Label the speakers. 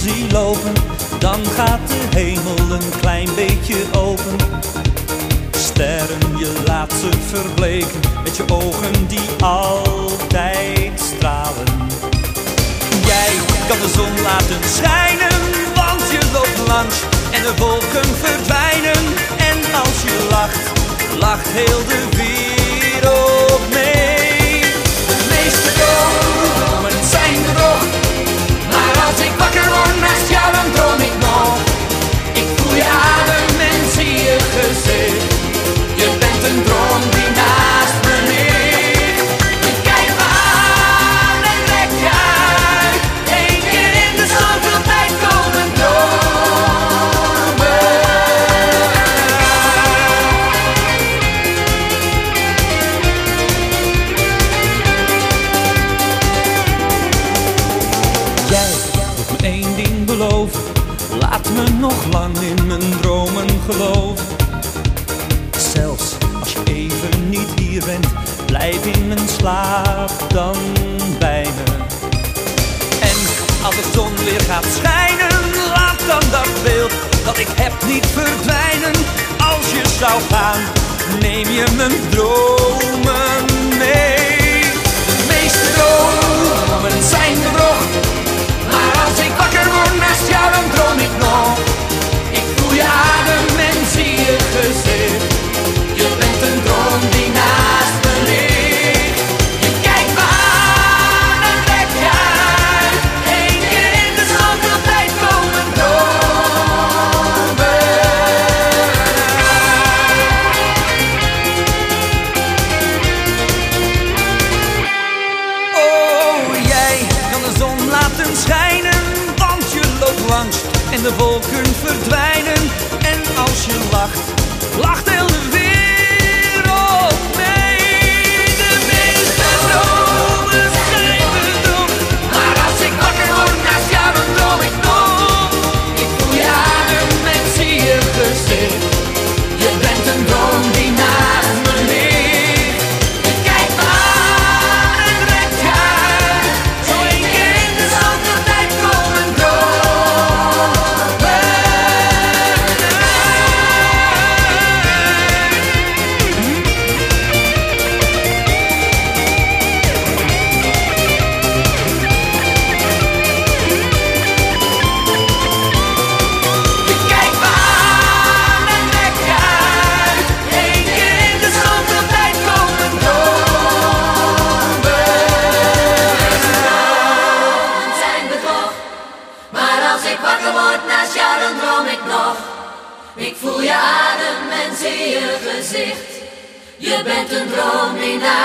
Speaker 1: zie lopen, dan gaat de hemel een klein beetje open. Sterren, je laat ze verbleken, met je ogen die altijd stralen. Jij kan de zon laten schijnen, want je loopt langs en de wolken verdwijnen. En als je lacht, lacht heel de wereld mee. De meeste dromen zijn bedrog, maar als ik wakker word naast jou, dan droom ik nog. Ik voel je adem en zie je gezicht. Je bent een droom die naast me ligt. Je kijkt me aan en trek je uit. Eén keer in de zoveel tijd komen dromen. Jij moet me één ding beloven, laat me nog lang in mijn dromen geloven. Zelfs als je even niet hier bent, blijf in mijn slaap dan bij me. En als de zon weer gaat schijnen, laat dan dat beeld dat ik heb niet verdwijnen. Als je zou gaan, neem je mijn dromen mee. De meeste dromen zijn bedrog, maar als ik wakker word naast jou, dan droom ik nog. Ik voel je adem en zie je gezicht. Je bent een droom die naast me ligt. Je kijkt me aan en trek je uit. Eén keer in de zoveel tijd komen dromen. Oh, jij kan de zon laten schijnen, want je loopt langs en de wolken verdwijnen. En als je lacht, lacht heel de wereld mee. De meeste dromen zijn bedrog, maar als ik wakker word naast jou, dan droom ik nog. Ik voel je adem en zie je gezicht. Je bent een droom die naast me ligt. Je kijkt me aan en trekt je uit. Zo één keer in de zoveel tijd komen dromen.
Speaker 2: Ik voel je adem en zie je gezicht. Je bent een droom die naast